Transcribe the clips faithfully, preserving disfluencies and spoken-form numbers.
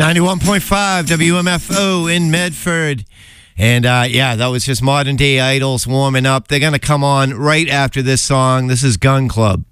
ninety-one point five W M F O in Medford. And uh, yeah, that was just Modern Day Idols warming up. They're going to come on right after this song. This is Gun Club.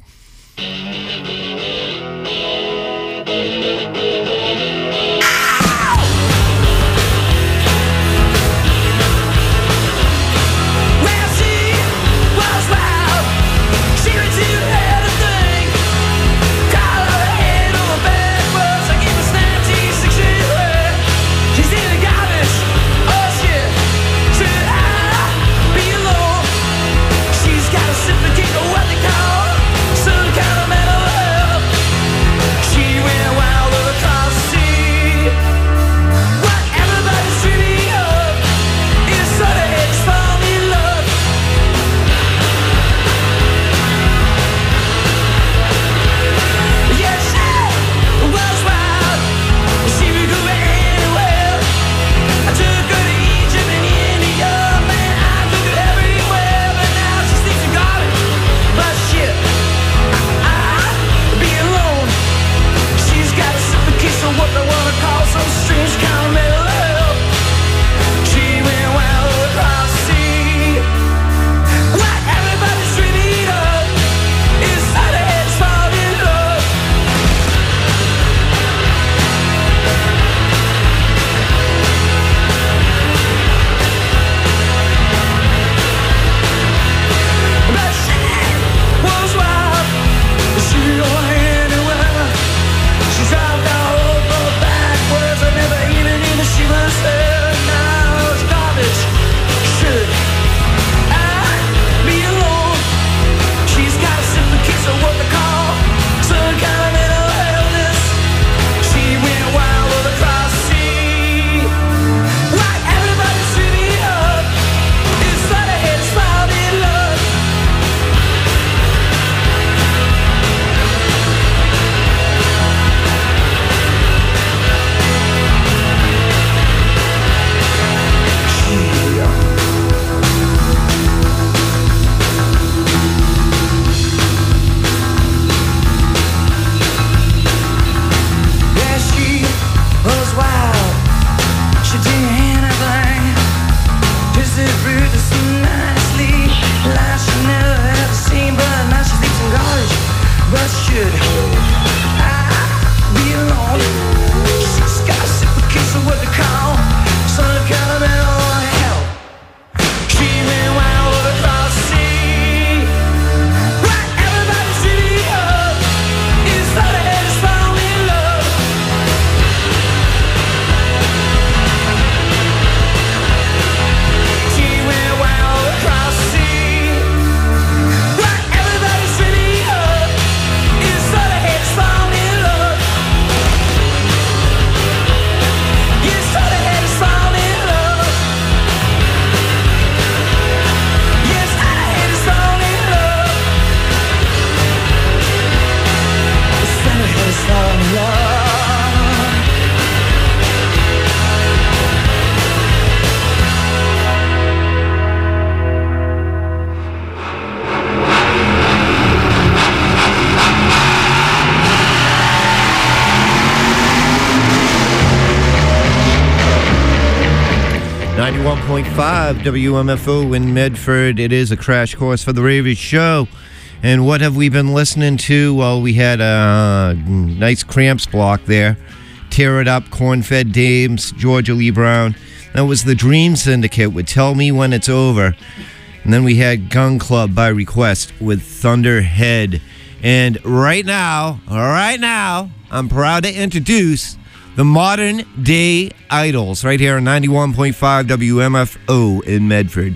ninety-one point five W M F O in Medford. It is a crash course for the Ravers show. And what have we been listening to? Well, we had a nice Cramps block there. Tear It Up, Corn-Fed Dames, Georgia Lee Brown. That was the Dream Syndicate with Tell Me When It's Over. And then we had Gun Club by request with Thunderhead. And right now, right now, I'm proud to introduce the Modern Day Idols right here on ninety-one point five W M F O in Medford.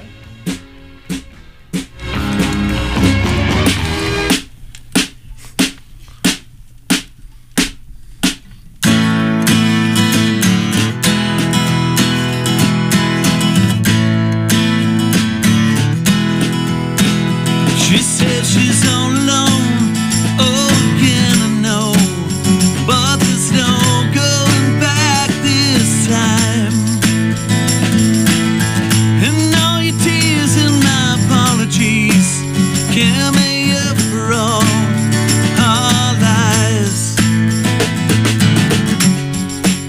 She said she's all alone. Oh, again I know, but there's no going back this time. And all your tears and my apologies can't make up for all our lies.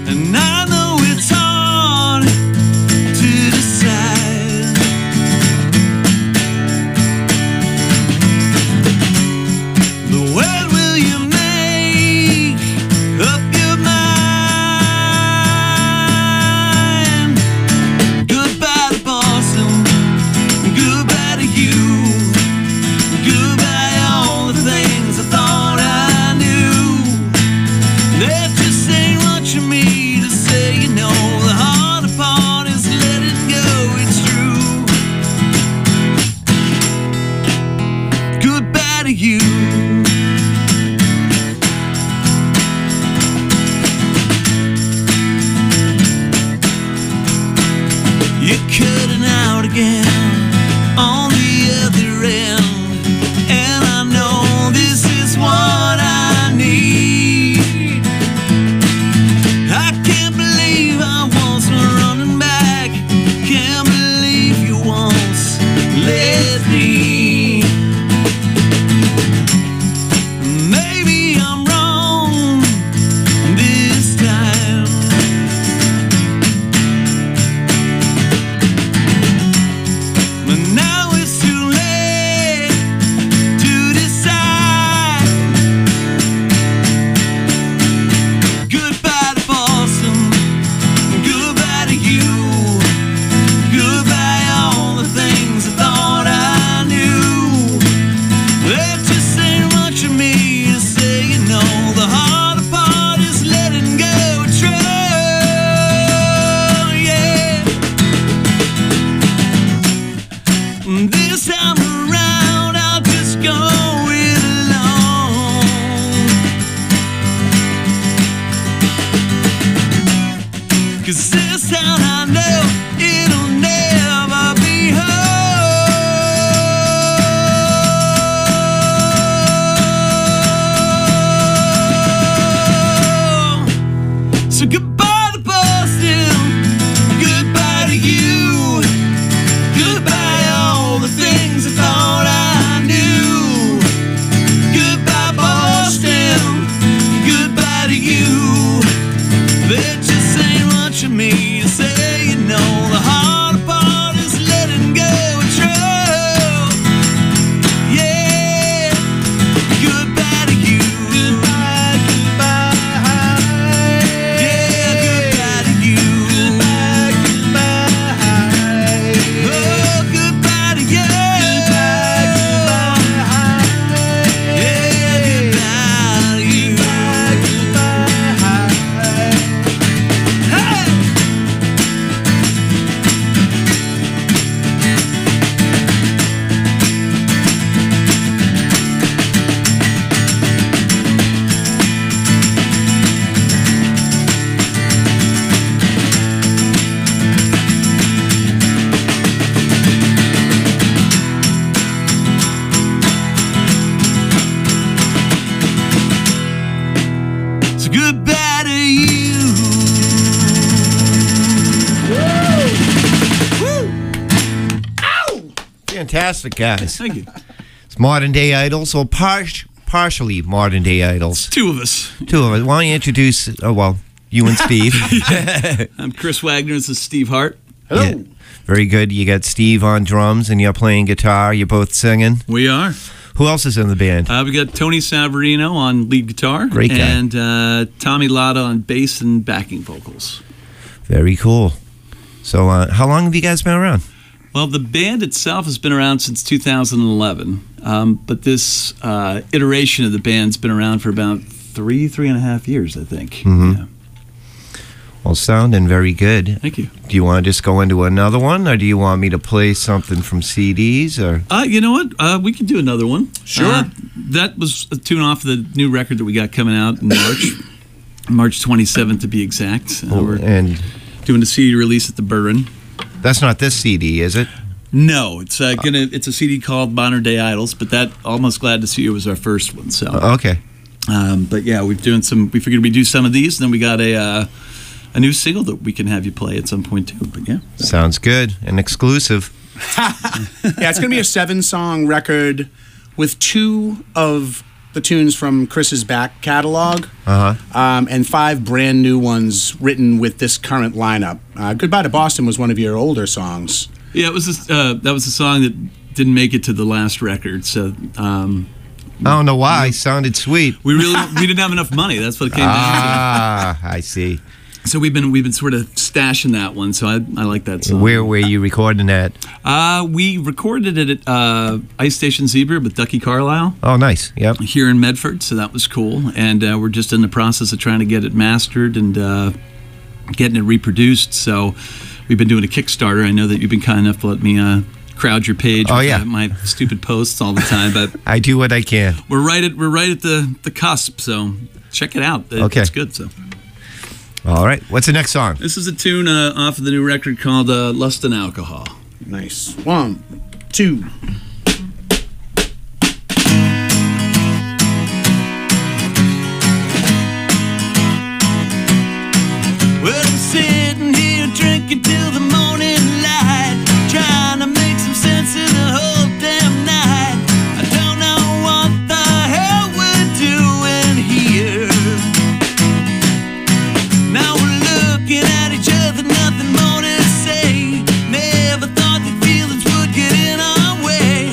fantastic, guys. Thank you. It's Modern Day Idols, or par- partially Modern Day Idols. Two of us. Two of us. Why don't you introduce, oh, well, you and Steve. I'm Chris Wagner. This is Steve Hart. Hello. Yeah. Very good. You got Steve on drums, and you're playing guitar. You're both singing. We are. Who else is in the band? Uh, we got Tony Savarino on lead guitar. Great guy. And uh, Tommy Latta on bass and backing vocals. Very cool. So, uh, how long have you guys been around? Well, the band itself has been around since two thousand eleven, um, but this uh, iteration of the band's been around for about three, three and a half years, I think. Mhm. Yeah. Well, sounding very good. Thank you. Do you want to just go into another one, or do you want me to play something from C Ds? Or Uh, you know what? Uh, we could do another one. Sure. Uh, that was a tune off the new record that we got coming out in March, March twenty-seventh to be exact. Uh, we're and doing a C D release at the Burren. that's not this C D, is it? No, it's uh, gonna. It's a C D called Modern Day Idols, but that Almost Glad to See You was our first one. So, Uh, okay. um, but yeah, we've doing some. We figured we'd do some of these, and then we got a uh, a new single that we can have you play at some point too. But yeah, Sounds good. An exclusive. Yeah, it's going to be a seven-song record with two of the tunes from Chris's back catalog, Uh huh. um, and five brand new ones written with this current lineup. Uh, Goodbye to Boston was one of your older songs. yeah, it was. This, uh, that was a song that didn't make it to the last record. So. Um, I don't know why. It sounded sweet. We really we didn't have enough money. That's what it came down Ah, I see. to. So we've been we've been sort of stashing that one. So I I like that song. Where were you recording that? Uh, we recorded it at uh, Ice Station Zebra with Ducky Carlisle Oh, nice. Yep. here in Medford. So that was cool. And uh, we're just in the process of trying to get it mastered and uh, getting it reproduced. So we've been doing a Kickstarter. I know that you've been kind enough to let me uh, crowd your page. Oh, with, yeah. uh, my stupid posts all the time, but. I do what I can. We're right at we're right at the, the cusp, so check it out. It- Okay. It's good. So All right. What's the next song? this is a tune uh, off of the new record called uh, "Lust and Alcohol." Nice. One, two. Well, I'm sitting here drinking till the morning light, trying to make some sense of the whole damn night. I don't know what the hell we're doing here. Now we're looking at each other, nothing more to say. Never thought that feelings would get in our way.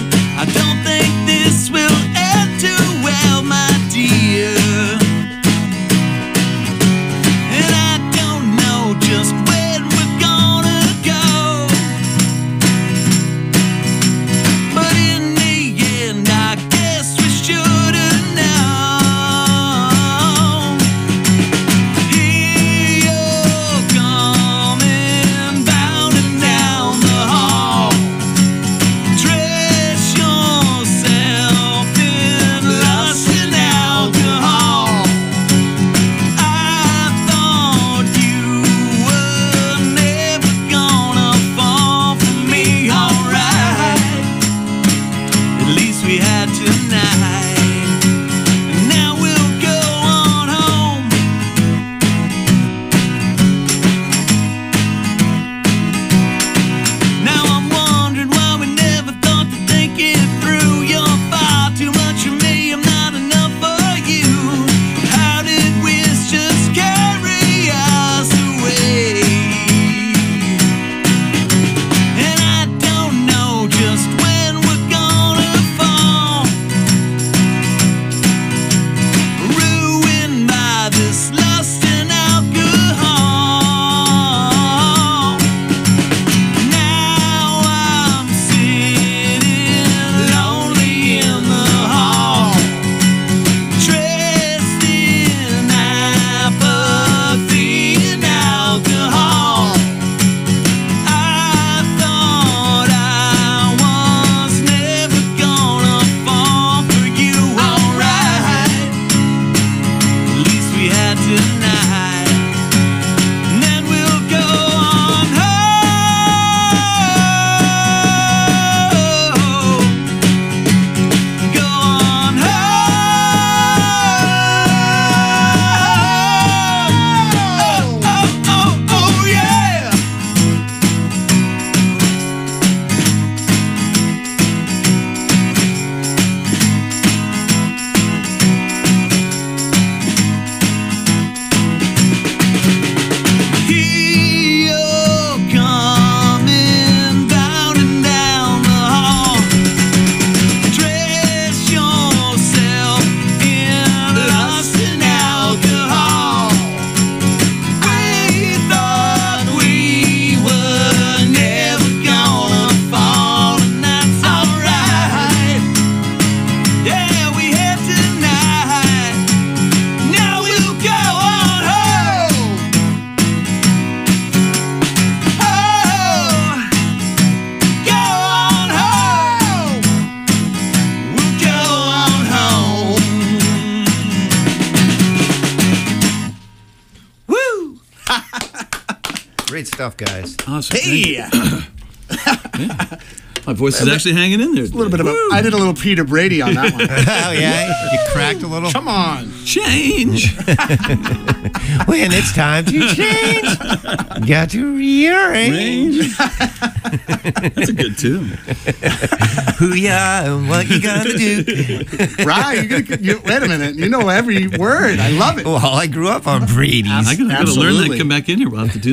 Great stuff, guys. Awesome. Hey, Yeah. My voice is actually hanging in there. a little bit of a. I did a little Peter Brady on that one. Oh, yeah? You cracked a little? Come on. Change. When it's time to change, got to rearrange. That's a good tune. Who ya and what you gonna do? Right? You're gonna, you, wait a minute. You know every word. I love it. Well, I grew up on Brady's. I gotta, gotta learn that Absolutely. and come back in here. We'll have to do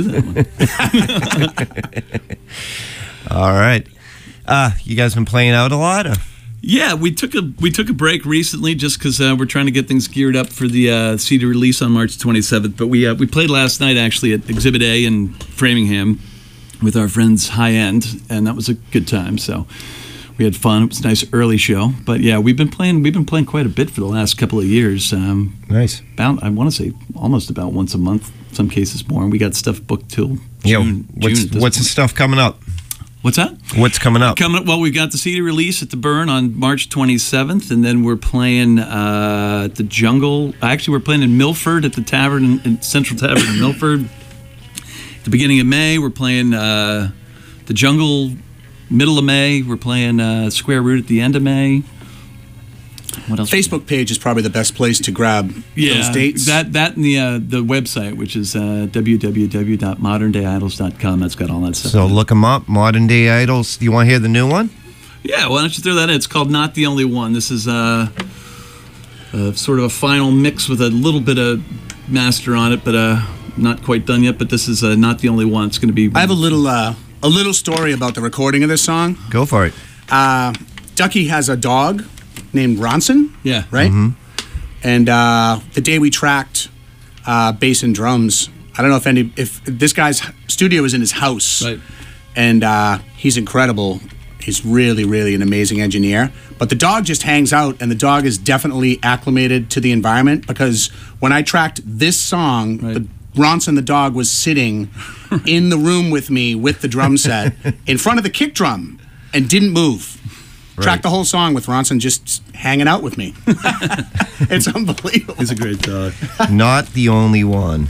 that one. All right. Uh, you guys been playing out a lot? Or? Yeah, we took a we took a break recently just because uh, we're trying to get things geared up for the uh, C D release on March twenty-seventh. But we uh, we played last night actually at Exhibit A in Framingham with our friends High End, and that was a good time. So we had fun. It was a nice early show. But yeah, we've been playing we've been playing quite a bit for the last couple of years. Um, Nice. about I want to say almost about once a month, some cases more. And we got stuff booked till Yeah. June. What's June at this what's the point. stuff coming up? What's that? What's coming up? Coming up, well, we've got the C D release at the Burn on March twenty-seventh, and then we're playing uh, at the Jungle. Actually, we're playing in Milford at the Tavern, in, in Central Tavern in Milford. At the beginning of May, we're playing uh, the Jungle. Middle of May, we're playing uh, Square Root at the end of May. What else? Facebook page is probably the best place to grab Yeah, those dates. that that and the uh, the website, which is uh, w w w dot modern day idols dot com. That's got all that stuff. So look them up. Modern Day Idols. Do you want to hear the new one? Yeah, why don't you throw that in? It's called Not the Only One. This is uh, uh, sort of a final mix with a little bit of master on it, but uh, not quite done yet. But this is uh, Not the Only One. It's going to be. I have a little uh, a little story about the recording of this song. Go for it. Uh, Ducky has a dog named Ronson. Yeah. Right? And uh, the day we tracked uh, bass and drums, I don't know if any if this guy's studio is in his house. Right. And uh, he's incredible. He's really, really an amazing engineer. But the dog just hangs out, and the dog is definitely acclimated to the environment because when I tracked this song, Right. the Ronson the dog was sitting in the room with me with the drum set in front of the kick drum and didn't move. Tracked the whole song with Ronson just hanging out with me. It's unbelievable. He's a great dog. Not the only one.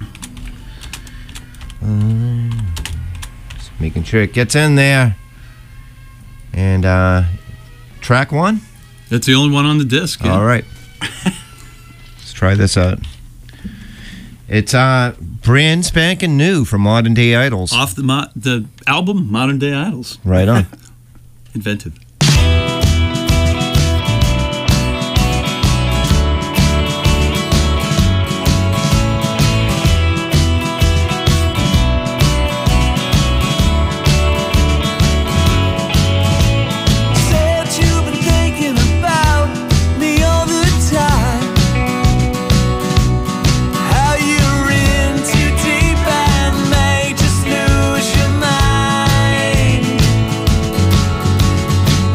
Um, just making sure it gets in there. And uh, track one. That's the only one on the disc. Yeah. All right. Let's try this out. It's uh, brand spanking new from Modern Day Idols. Off the mo- the album Modern Day Idols. Right on. Invented. Said you've been thinking about me all the time. How you're in too deep and may just lose your mind.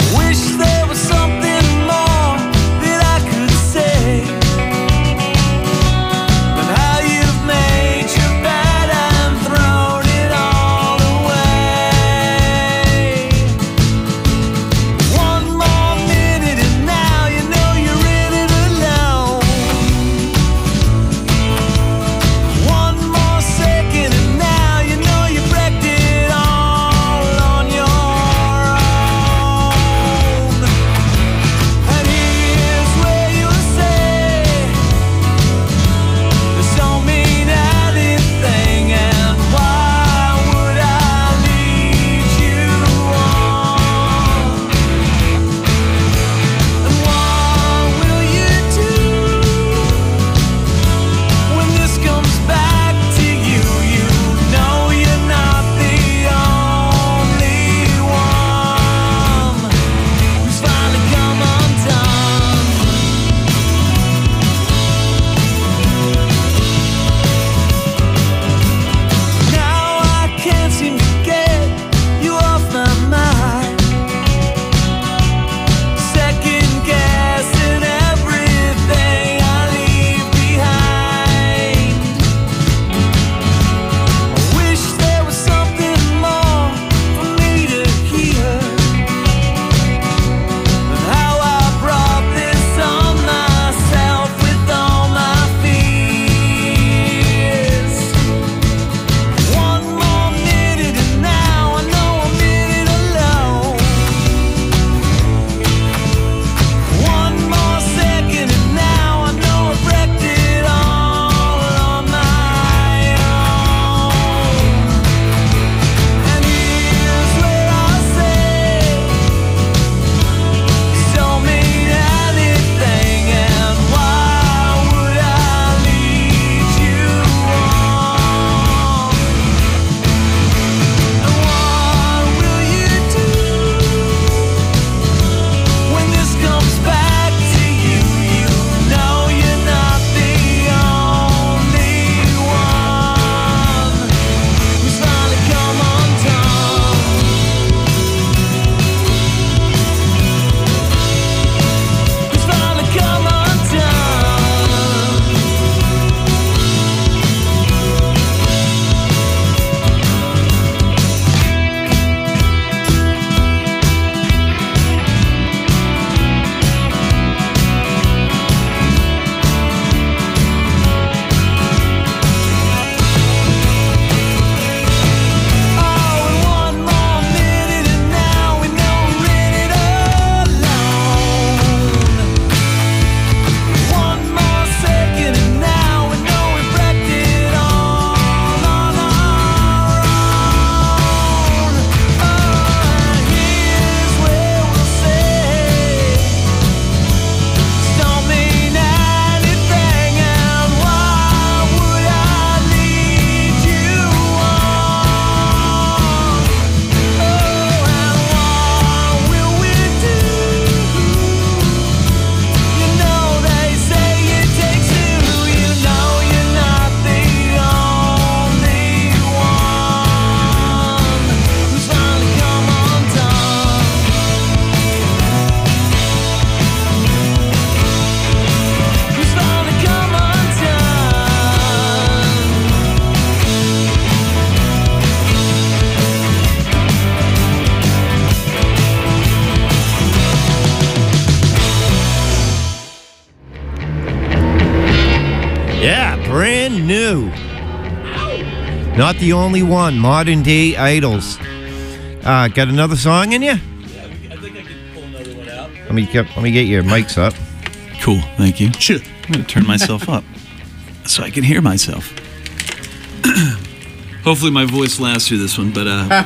brand new. Not the only one. Modern Day Idols. Uh, got another song in you? Yeah, I think I can pull another one out. Let me get, let me get your mics up. Cool, thank you. Sure. I'm going to turn myself up so I can hear myself. Hopefully my voice lasts through this one, but uh,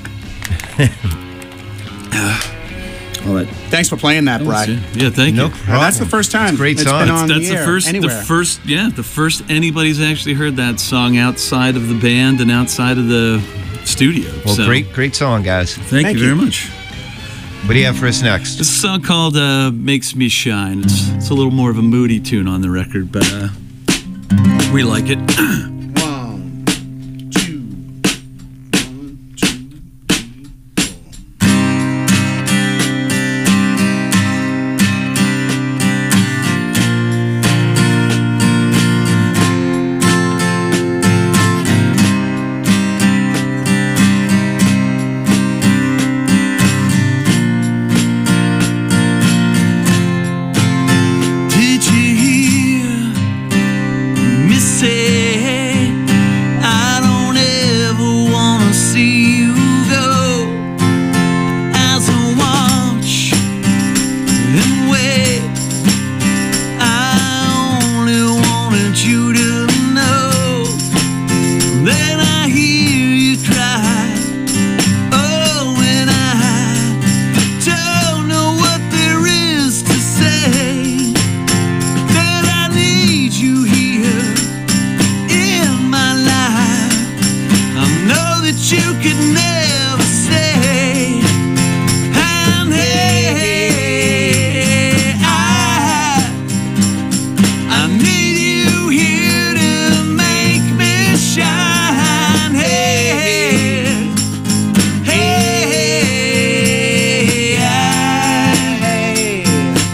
all right. Thanks for playing that, Bri. Yeah, thank No you. problem. Now, that's the first time It's a great it's song. been on That's the, the air first, anywhere. the first, yeah, the first anybody's actually heard that song outside of the band and outside of the studio. Well, so, great, great song, guys. Thank, Thank you you. very much. What do you have for us next? It's a song called uh, "Makes Me Shine." It's it's a little more of a moody tune on the record, but uh, we like it. One, two, one, two, three, four. Did you hear me say I don't ever wanna see you go? As I watch and wait, I only wanted you to know. Then I hear you cry, oh, and I don't know what there is to say. That I need you here in my life. I know that you could never stay. And hey, I, I need you here to make me shine. Hey, hey, I,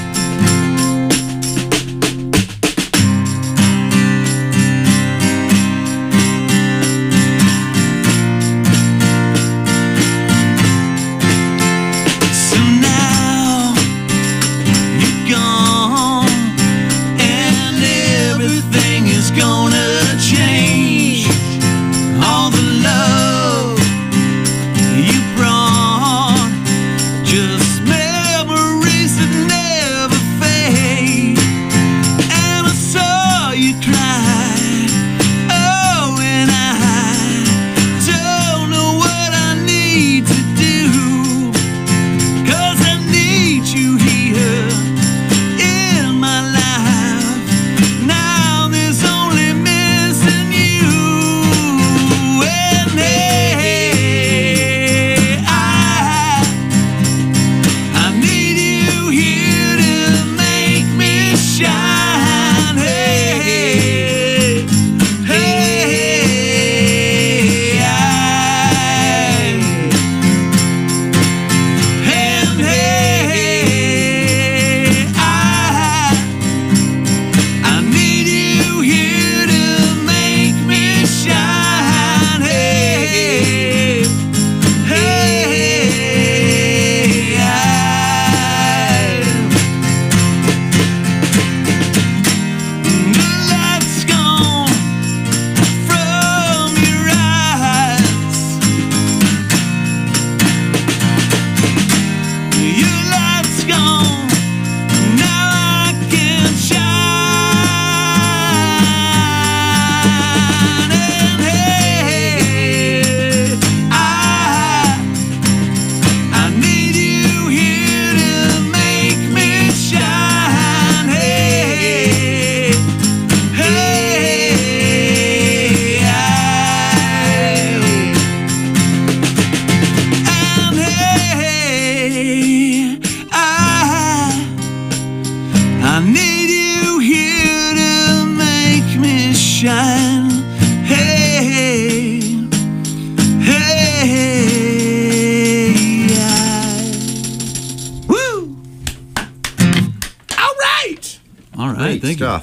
so now you're gone, and everything is gonna change. All the love you brought, just memories that never fade. And I saw you cry, oh, and I don't know what I need to do. 'Cause I need you here in my life. Now there's only missing you. And hey, I, I need you here to make me shine. Hey, hey, I, and hey, I, I need you here to make me shine. Hey, hey, I, the light's gone from your eyes. Your light's gone, now I can shine. And hey, I, I need you here to make me shine. Hey, hey, I, and hey, I, I need you here to make me shine. Hey, hey, I, woo! All right. All right, Great thank stuff.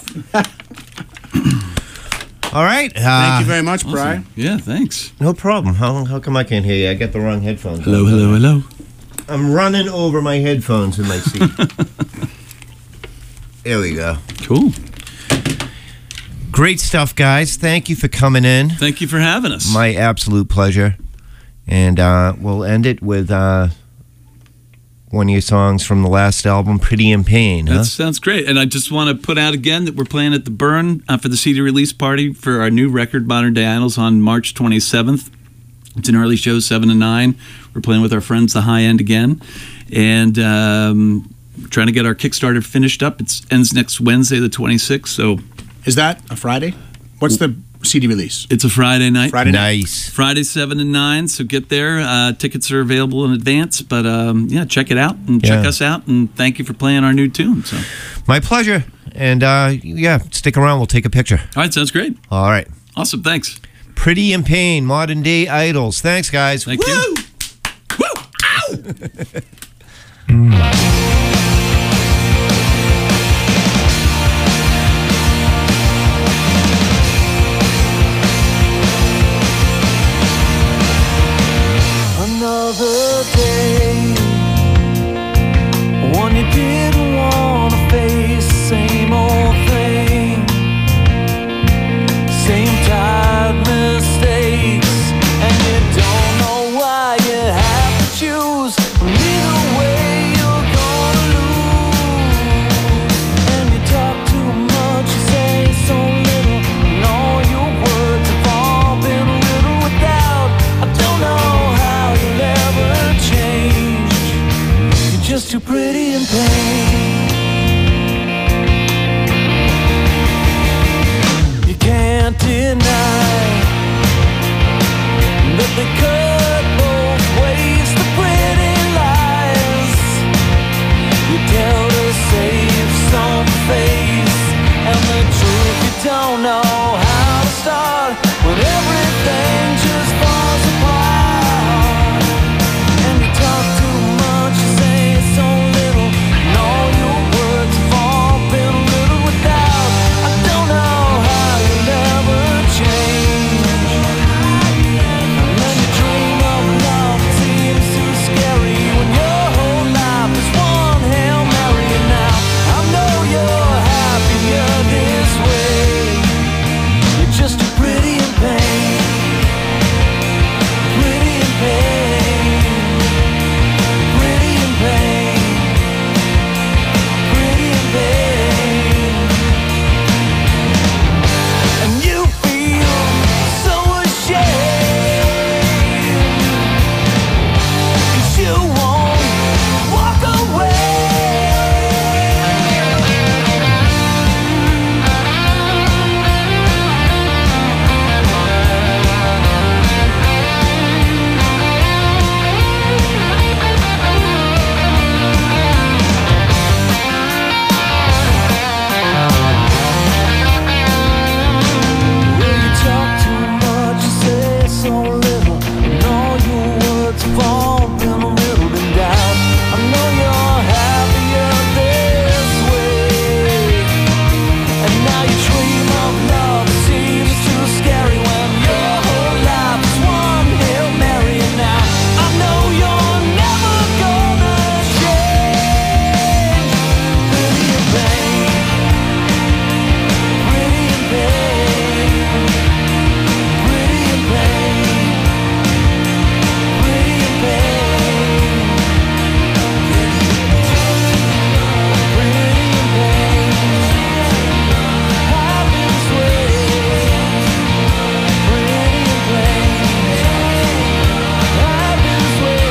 All right. Uh, Thank you very much, you. Bri. Awesome. Yeah, thanks. No problem. How, how come I can't hear you? I got the wrong headphones. Hello, hello, hello. I'm running over my headphones in my seat. There we go. Cool. Great stuff, guys. Thank you for coming in. Thank you for having us. My absolute pleasure. And uh, we'll end it with uh, one of your songs from the last album, Pretty in Pain. Huh? That sounds great. And I just want to put out again that we're playing at the Burn uh, for the C D release party for our new record, Modern Day Idols, on March twenty-seventh. It's an early show, seven to nine. We're playing with our friends, The High End, again. And um, trying to get our Kickstarter finished up. It ends next Wednesday, the twenty-sixth. So Is that a Friday? What's the C D release? it's a Friday night. Friday night. Nice. Friday, seven to nine. So get there. Uh, tickets are available in advance. But um, yeah, check it out and check Yeah. us out. And thank you for playing our new tune. So, My pleasure. And uh, yeah, stick around. We'll take a picture. all right, sounds great. All right. Awesome. Thanks. Pretty in Pain, Modern Day Idols. Thanks, guys. Thank Woo! you. Woo! Another day, one you didn't want to face, same old thing, same tired mistakes, and you don't know why you have to choose. Neither way you're gonna lose, and you talk too much, you say so little, and all your words have all been a little without. I don't know how you'll ever change. You're just too pretty in pain. You can't deny that they cut both ways. The pretty lies you tell to save some face, and the truth you don't know how to start when everything just falls apart. And you talk too much, you say so little, and all your words have all been a little without. I don't know how you'll ever change. And then you dream of love, it seems too scary when your whole life is one Hail Mary. And now I know you're happier this way. You're just too pretty in pain. Pretty in pain. Pretty in pain. Pretty in pain. And you feel so ashamed, 'cause you won't walk away. Well, you talk too much, you say so little, and all your words have all been a little in doubt. I know you're happier this way, and now you dream of love, it seems too scary when your whole life is one Hail Mary. And now I know you're never gonna change. Pretty in pain. Pretty in pain. Pretty in pain. Pretty in pain. Pretty in pain. Happens way. Pretty in pain. Happens way.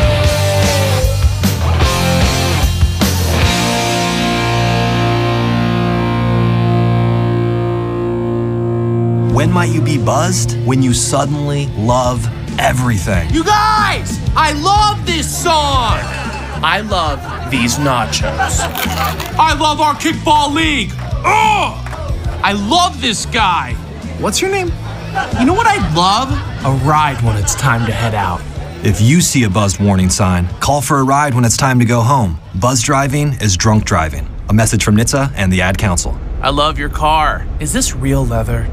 When might you be buzzed? When you suddenly love everything. You guys, I love this song. I love these nachos. I love our kickball league. Ugh! I love this guy. What's your name? You know what I love? A ride when it's time to head out. If you see a buzzed warning sign, call for a ride when it's time to go home. Buzz driving is drunk driving. A message from N H T S A and the Ad Council. I love your car. Is this real leather?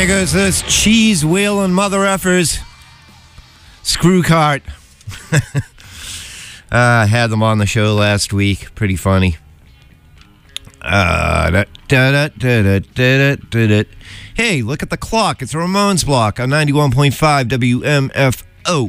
There goes this cheese wheeling mother effers. Screw cart. uh, I had them on the show last week. Pretty funny. Uh, da, da, da, da, da, da, da. Hey, look at the clock. It's a Ramones block on ninety-one point five W M F O.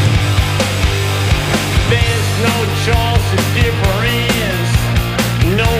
No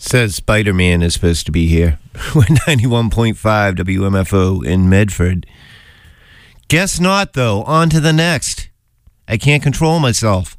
Says Spider-Man is supposed to be here. We're ninety-one point five W M F O in Medford. Guess not, though. On to the next. I can't control myself.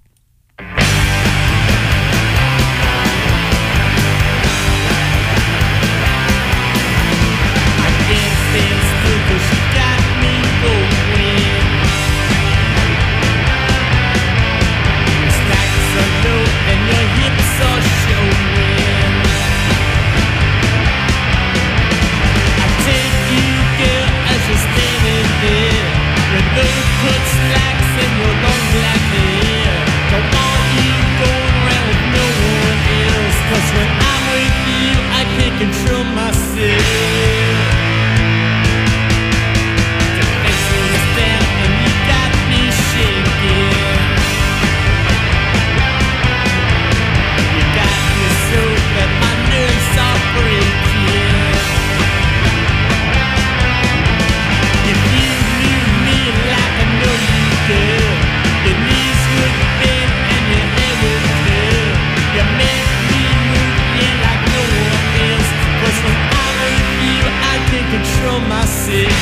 Control myself. The faces are down and you got me shaking. You got me so that my nerves are breaking. If you knew me like I know you do, your knees would bend and your head would turn. You make me move yeah, like no one else. Cause when I'm with you, I can control myself.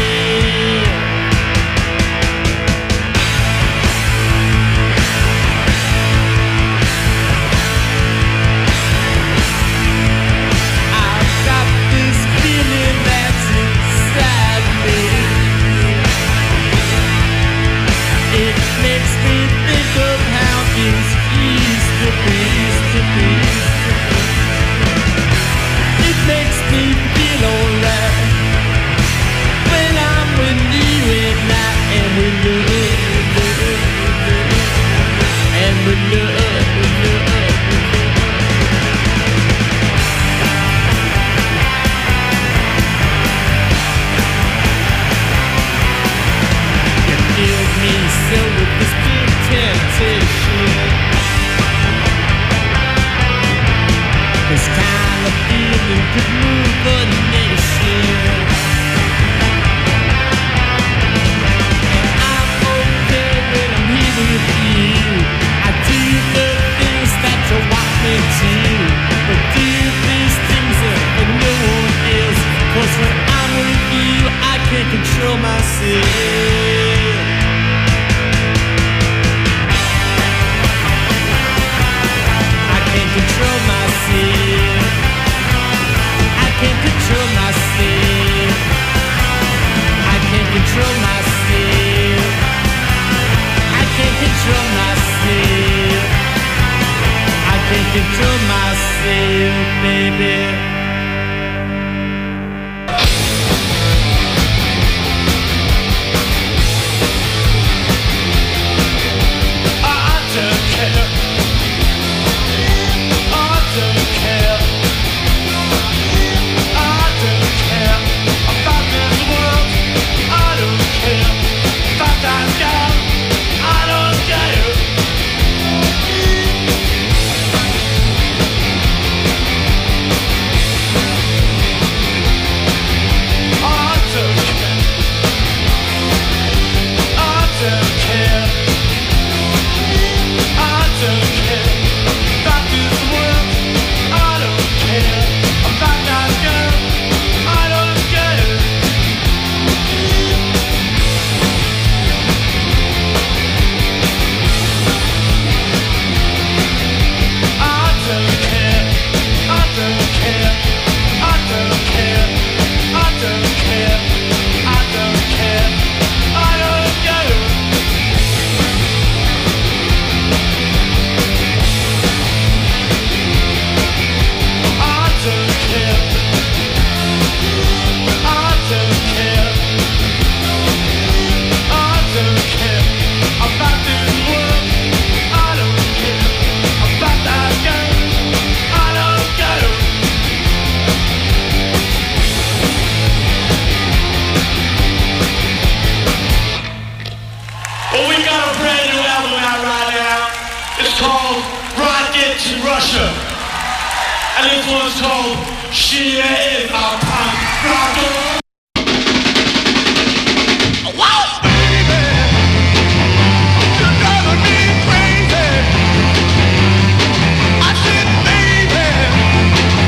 I've got this feeling that's inside me. It makes me think of how things used to be, used to be, used to be. It makes me feel alright when I'm with you at night and we love, and we love, we love. You filled me so with this pure temptation. This kind of feeling could move a nation. And I'm okay when I'm here with you. I do the things that you want me to, but do these things for no one else. Cause when I'm with you, I can't control myself. I can't control myself. I can't control myself. I can't control myself. I can't control myself. I can't control myself, baby. And this one's called She Is a Punk Rocker. Wow! Baby, you're driving me crazy. I said, baby,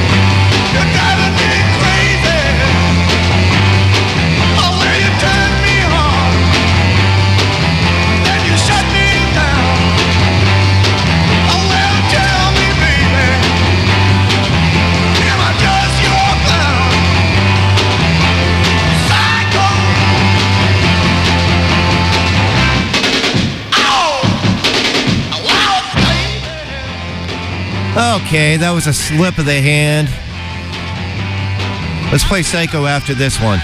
Okay, that was a slip of the hand. Let's play Psycho after this one.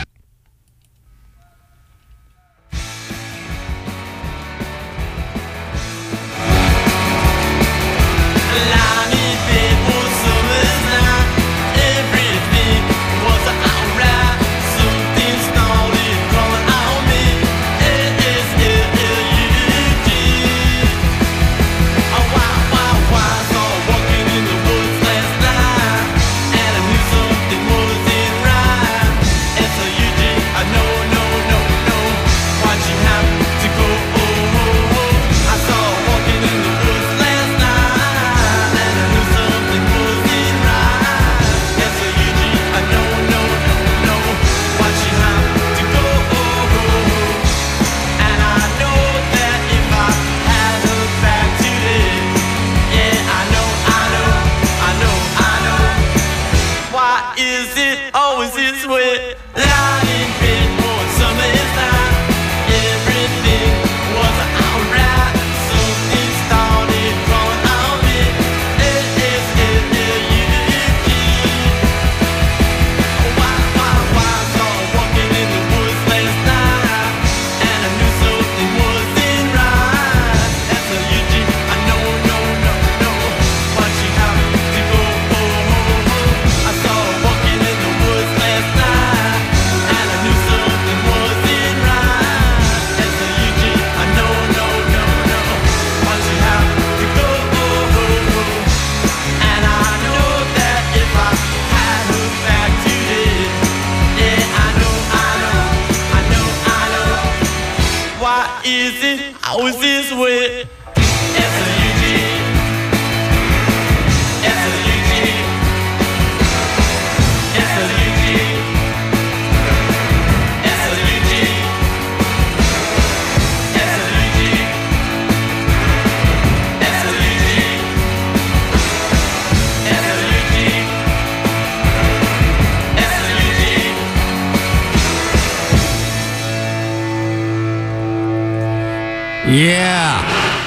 Yeah.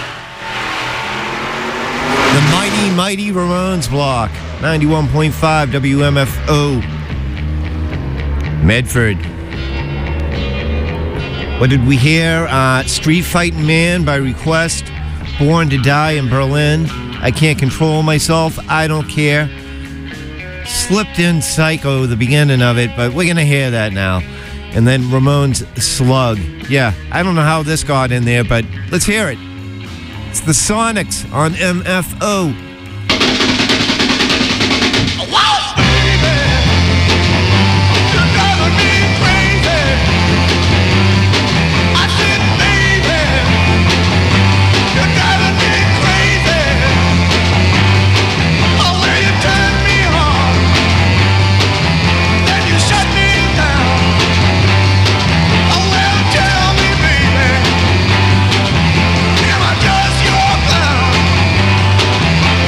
The mighty, mighty Ramones block. ninety-one point five W M F O. Medford. What did we hear? Uh, Street Fighting Man by request. Born to Die in Berlin. I Can't Control Myself. I Don't Care. Slipped in Psycho, the beginning of it, but we're going to hear that now. And then Ramones Slug. Yeah, I don't know how this got in there, but let's hear it. It's the Sonics on M F O. Am I just your clown?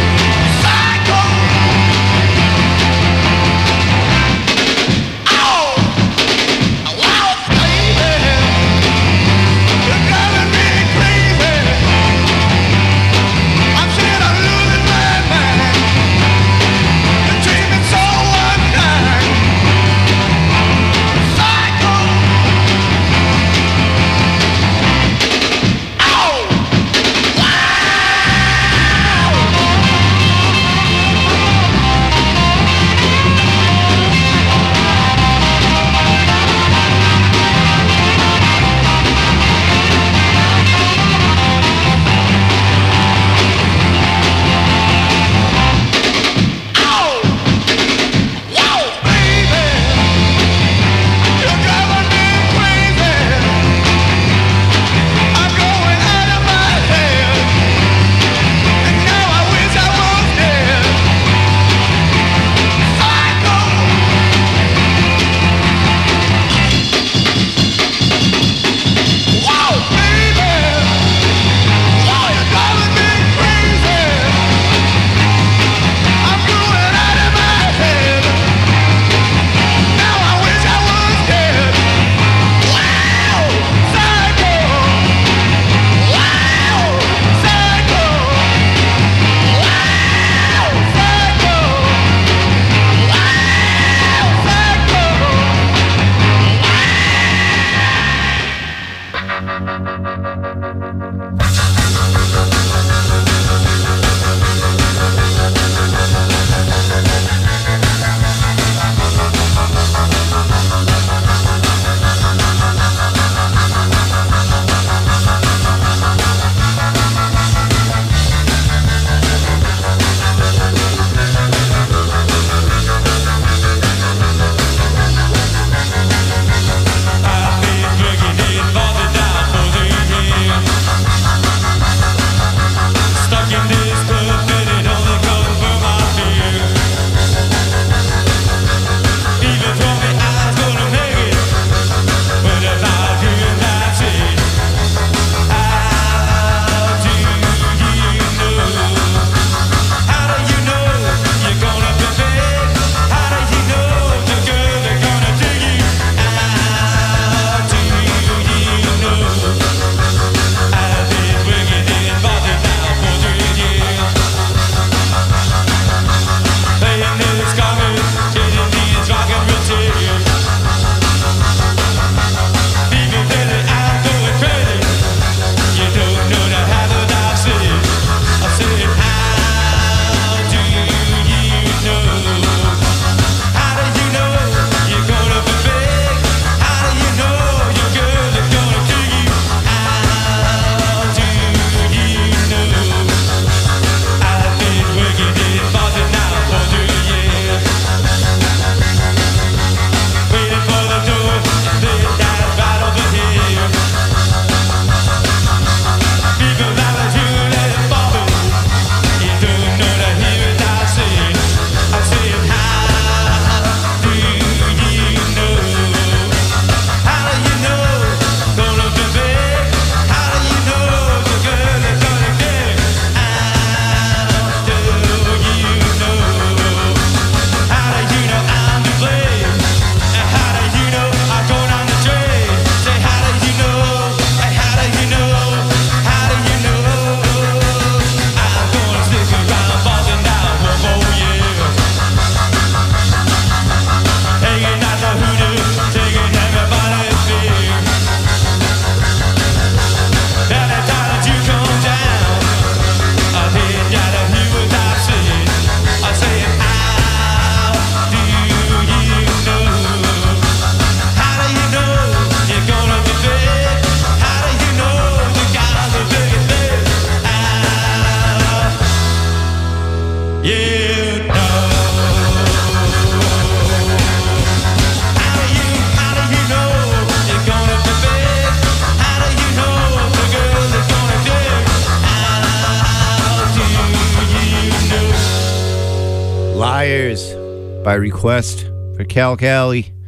by request for Cal Cali.